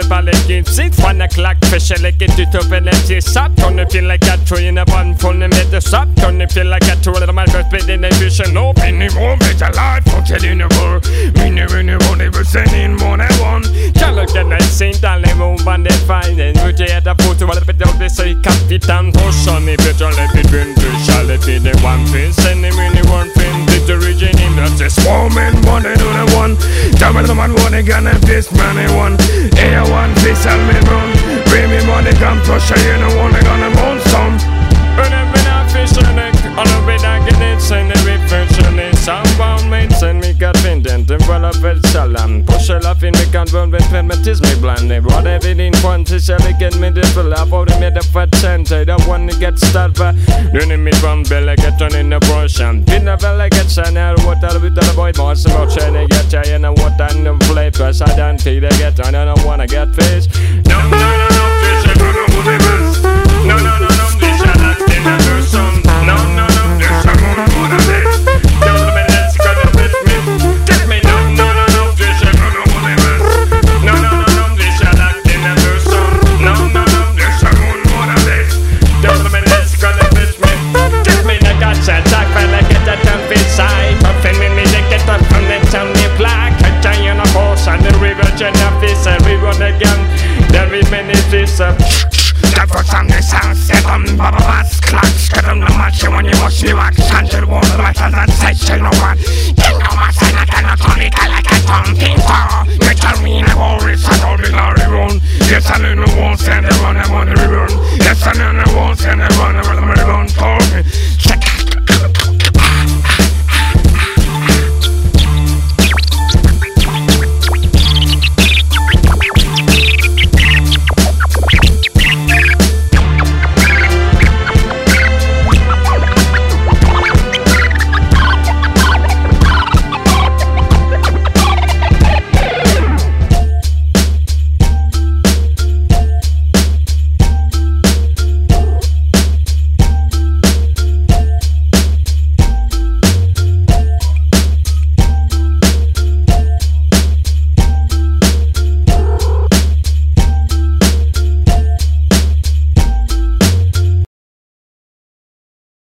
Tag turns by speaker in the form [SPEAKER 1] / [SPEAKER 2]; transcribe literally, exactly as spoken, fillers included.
[SPEAKER 1] par l'équipe six, one o'clock, fish like it to top and empty shop. Gonna feel like a tree in a bun full of the shop. Gonna feel like a tool of my first bit in the vision. No, penny more, better life, for telling the world. We never knew what they were saying, more than one. Can't look at that scene, tell them on one day fine. And we get a photo of the bit of this, say, Capitan Potion. If you don't let it win, to shall it be the one thing, send him in the one thing, did the region him, that's a small man, one and the one. Tell me the man, one again, and this man, and one. Hey, I want this, I'll me run. Bring me money, come to show you, no one, I gonna want some. But I'm in a fish on the on a bit, I get it, send the reflection, it's soundbound, mate, send me got pendant, and well up at Salam. Push a laugh in me, can't burn with payment, is me blind. Whatever in front is, shall get me the full up, or the made a fat center, the one to get started. Doing me from Bella, get on in the brush, and pin a bella, get channel, what I'll be the boy, more about China, get you, and what I know, play, plus I don't feel I get, I don't wanna get fish. No, no, no, no, fish, I don't know who they is. No, no, no, no, fish, I like in a person. No, no, no, there's someone who knows this. Don't let me let's go to this me. Get me, no, no, no, no, fish, I don't know who they is. No, no, no, no, fish, I like in a person. No, no, no, there's someone who knows this. Don't let me let's go to this me. Get me, the guts, I talk, but I get that damn fish side. Puffin' me, me, they get up from the town, they black. I tie on a horse on the river, and a fish, and we run again. There be many fish, uh, that was on the sound, set on Baba Bass, clutch, cut on the match, when you watch me walk.